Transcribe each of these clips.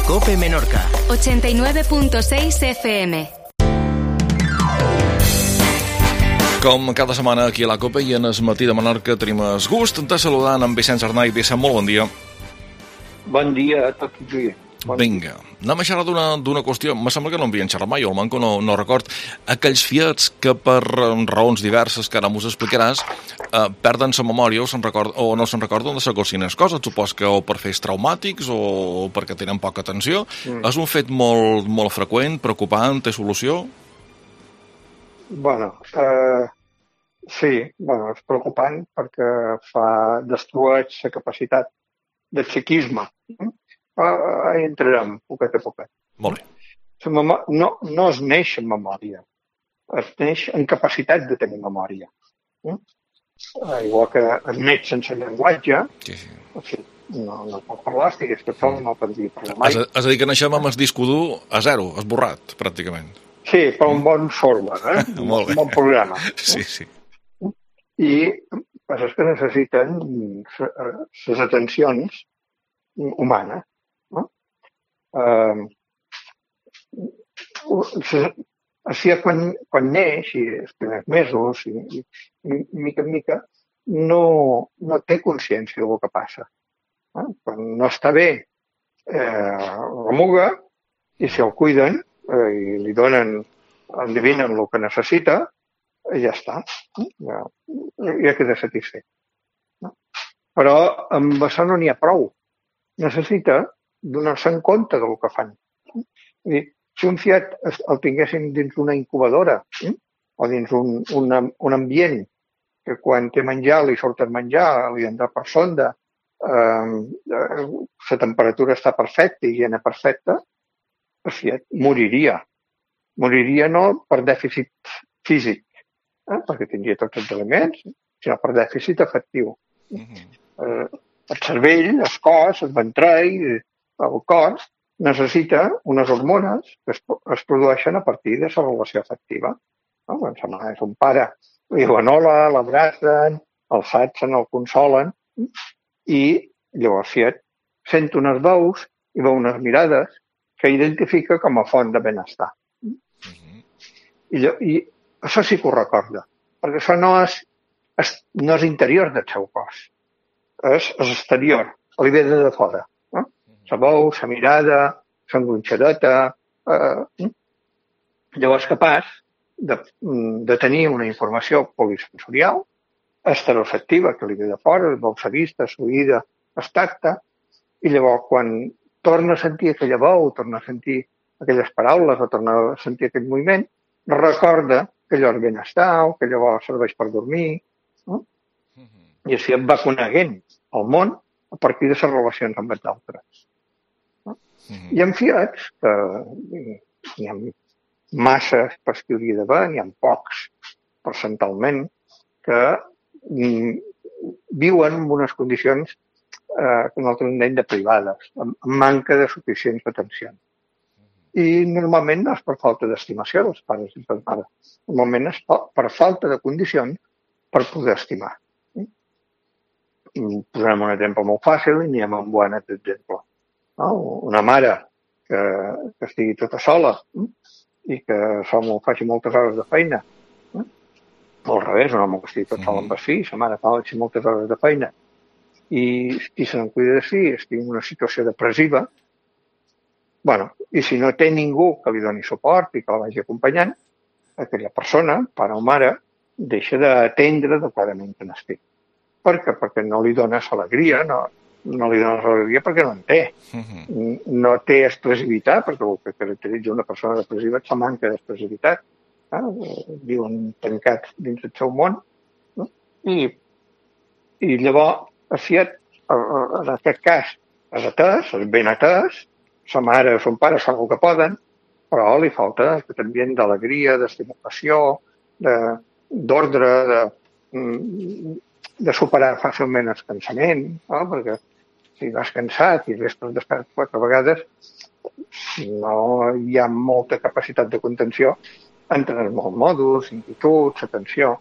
COPE Menorca. 89.6 FM. Com cada setmana aquí a la COPE i en el matí de Menorca tenim el gust de saludar en Vicenç Arnau. Vicent, molt bon dia. Bon dia a tots i tothom. Vinga, anem a xerrar d'una qüestió. Me sembla que no havien xerrat mai, o almenys no record. Aquells fiats que per raons diverses que ara m'ho explicaràs perden la memòria o no se'n recorden de segons quines coses. Supos que o per fets traumàtics o perquè tenen poca atenció. És un fet molt, molt freqüent, preocupant, té solució? Sí, és preocupant perquè destrueix la capacitat de psiquisme. Entrarem poquet a poquet. Molt bé. No es neix en memòria, es neix en capacitat de tenir memòria. Igual que es neix sense llenguatge, sí. No pot parlar, estigués tot sol, no pot dir parlar mai. És a dir, que naixem amb el disc dur a zero, esborrat, pràcticament. Sí, però un bon software, Molt bé. Un bon programa. Sí. I és que necessiten les atencions humanes. Així quan neix i els primers mesos i mica en mica no té consciència del que passa. Quan no està bé remuga i si el cuiden i li endevinen el que necessita, ja està, ja queda satisfet. Però amb això no n'hi ha prou. Necessita donar-se en compte del que fan. Si un fiat el tinguéssim dins una incubadora o dins un ambient que quan té menjar li surt el menjar, li entra per sonda, la temperatura està perfecta, higiene perfecta, el fiat moriria. Moriria no per dèficit físic, perquè tindria tots els elements, sinó per dèficit afectiu. El cervell, el cos, el ventrell, el cor, necessita unes hormones que es produeixen a partir de la relació afectiva. Quan sa mare és un pare, li diuen hola, l'abracen, el satsen, el consolen, i llavors fiat sent unes veus i veu unes mirades que identifica com a font de benestar. I això sí que ho recorda, perquè això no és interior del seu cos, és exterior, li ve de fora. La veu, la mirada, la engronxadeta. Llavors capaç de tenir una informació polisensorial, estereoafectiva, que li ve de fora, veu la vista, l'oïda, el tacte, i llavors quan torna a sentir aquella veu, torna a sentir aquelles paraules o torna a sentir aquell moviment, recorda que allò és benestar o que llavors serveix per dormir. I així et va coneguent el món a partir de les relacions amb els altres. Hi ha fiats que n'hi ha masses per qui hauria d'haver, n'hi ha pocs percentalment, que viuen en unes condicions que nosaltres en dèiem de privades, amb manca de suficients atencions. I normalment no és per falta d'estimació dels pares i les mares. Normalment és per falta de condicions per poder estimar. Posarem un exemple molt fàcil i n'hi ha un bon exemple. Una mare que estigui tota sola i que faci moltes hores de feina, o al revés, un home que estigui tot sol amb el fill, la mare faci moltes hores de feina i se n'en cuida de si, estigui en una situació depressiva, i si no té ningú que li doni suport i que la vagi acompanyant, aquella persona, pare o mare, deixa d'atendre adequadament en estic. Per què? Perquè no li dones alegria, no li dones alegria perquè no en té. No té expressivitat, perquè el que caracteritza una persona depressiva és la manca d'expressivitat. Viuen tancats dins del seu món. I llavors, en aquest cas, és atès, és ben atès, sa mare o son pare fan el que poden, però li falta aquest ambient d'alegria, d'estimulació, d'ordre, de superar fàcilment el cansament, perquè si vas cansat i després despert 4 vegades, no hi ha molta capacitat de contenció entre els molts mòduls, inquietuds, atenció.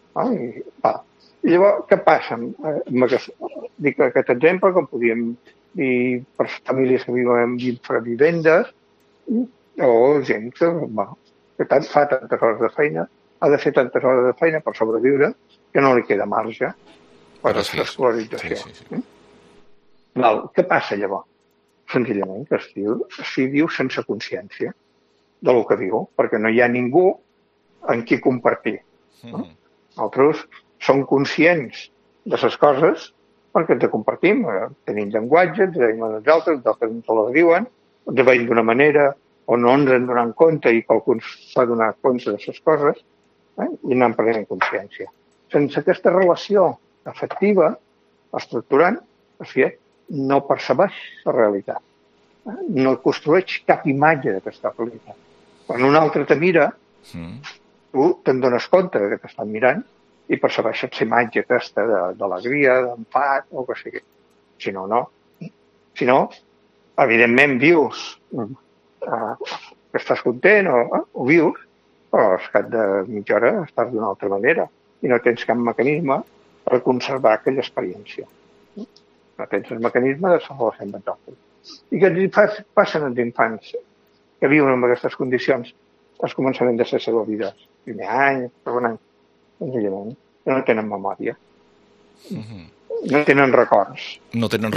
I llavors, què passa? Dic aquest exemple que podíem i per famílies que viuen en infravivendes, o gent que, bueno, que fa tantes hores de feina, ha de fer tantes hores de feina per sobreviure, que no li queda marge per a l'escolarització. Sí. Val, què passa llavors? Senzillament que s'hi viu sense consciència del que diu, perquè no hi ha ningú en qui compartir. Nosaltres som conscients de les coses perquè ens ho compartim, tenim llenguatge, ens deim a nosaltres, ens les diuen, ens veiem d'una manera o no ens en donem compte i qualcú s'ha donat compte de les coses, i anem prenent consciència. Sense aquesta relació afectiva, estructurant, no percebeix la realitat. No construeix cap imatge d'aquesta realitat. Quan un altre te mira, tu te'n dones compte que t'estan mirant i percebeixes la imatge aquesta d'alegria, d'empat, o que sigui. Si no, no. Si no, evidentment vius que estàs content o vius, però al cap de mitja hora estàs d'una altra manera i no tens cap mecanisme per conservar aquella experiència. No tens el mecanisme de la relació amb els altres. I què passen als infants que viuen en aquestes condicions al començament de la seva vida? Primer any, segon any, senzillament, que no tenen memòria. No tenen records. No tenen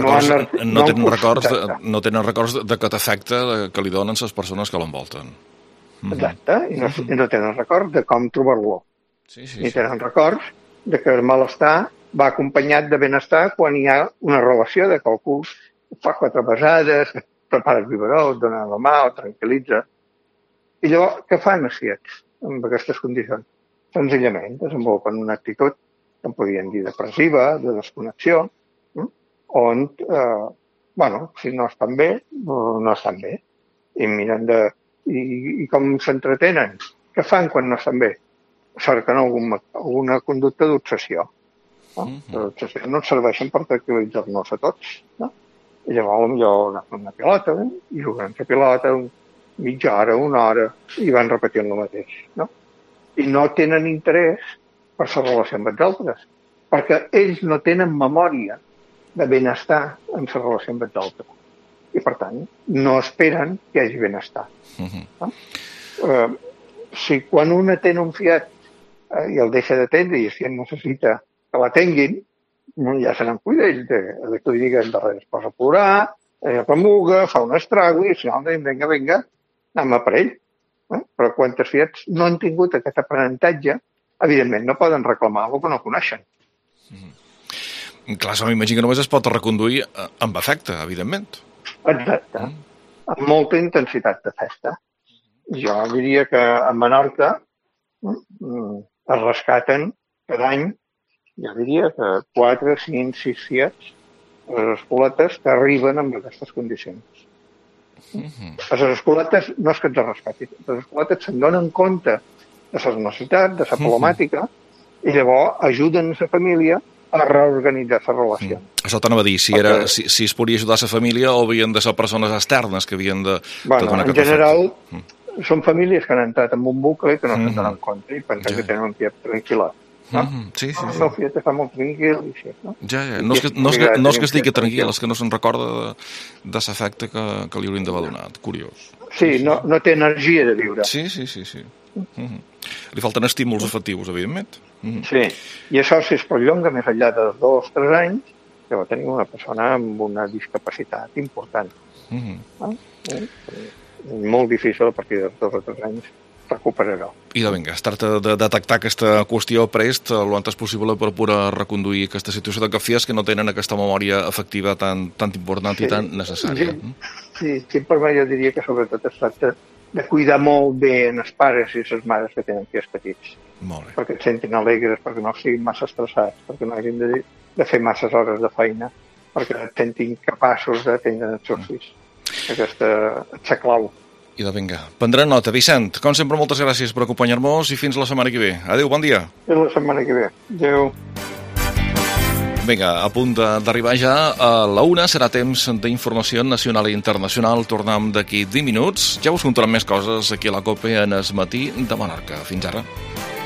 records de que t'afecta que li donen les persones que l'envolten. Exacte, i no tenen records de com trobar-lo. Ni tenen records de que el malestar va acompanyat de benestar quan hi ha una relació de qualcú fa 4 pesades, prepara el biberó, et dona la mà, o tranquil·litza. I llavors, què fan els quiets en aquestes condicions? Senzillament desenvolupen una actitud que en podríem dir depressiva, de desconnexió, on, si no estan bé, no estan bé. I miren I com s'entretenen? Què fan quan no estan bé? Cerquen alguna conducta d'obsessió. Les no ens serveixen per tranquil·litzar-nos a tots. I llavors potser agafen una pilota i juguen la pilota mitja hora, 1 hora, i van repetint el mateix. I no tenen interès per la relació amb els altres, perquè ells no tenen memòria de benestar en la relació amb els altres. I, per tant, no esperen que hi hagi benestar. Si quan un atén un fiat i el deixa d'atendre i si en necessita que l'atenguin, ja se n'en cuida ell, que li diguen darrere es posa a plorar, remuga, fa un estrago i al final vinga, anem a per ell. Però quantes fiats no han tingut aquest aprenentatge, evidentment no poden reclamar el que no coneixen. Clar, m'imagino que només es pot reconduir amb afecte, evidentment. Exacte, amb molta intensitat d'afecte. Jo diria que a Menorca es rescaten cada any, jo diria que 4, 5, 6 fiats a les escoletes que arriben amb aquestes condicions. A les escoletes no és que ens rescatin, les escoletes se'n donen compte de la necessitat, de la problemàtica, i llavors ajuden la família a reorganitzar la relació. Això t'anava a dir, si es podia ajudar la família o havien de ser persones externes que havien de donar aquest en general, són famílies que han entrat en un bucle que no se'n donen compte i pensen que tenen un fiat tranquil·lat. Sí. El meu fiat està molt tranquil i així, no? No és que estigui tranquil, és que no se'n recorda de l'efecte que li haurien d'haver donat. Curiós. Sí, no té energia de viure. Sí. Li falten estímuls afectius, evidentment. Sí, i això si es perllonga més enllà de 2 o 3 anys, que va tenir una persona amb una discapacitat important. Molt difícil a partir de 2 o 3 anys recuperarà. I vinga, es tracta de detectar aquesta qüestió prest el antes possible per poder reconduir aquesta situació de cafies que no tenen aquesta memòria afectiva tan important i tan necessària. Sí, per mi jo diria que sobretot es tracta de cuidar molt bé els pares i les mares que tenen fills petits. Molt bé. Perquè et sentin alegres, perquè no siguin massa estressats, perquè no hagin de fer masses hores de feina, perquè et sentin capaços d'atendre els seus fills. Aquesta és la clau. I vinga, prendrem nota. Vicent, com sempre, moltes gràcies per acompanyar-nos i fins la setmana que ve. Adéu, bon dia. Fins la setmana que ve. Adéu. Vinga, a punt d'arribar ja a la 1, serà temps d'informació nacional i internacional. Tornem d'aquí 10 minuts. Ja us contarem més coses aquí a la COPE en el matí de Menorca. Fins ara.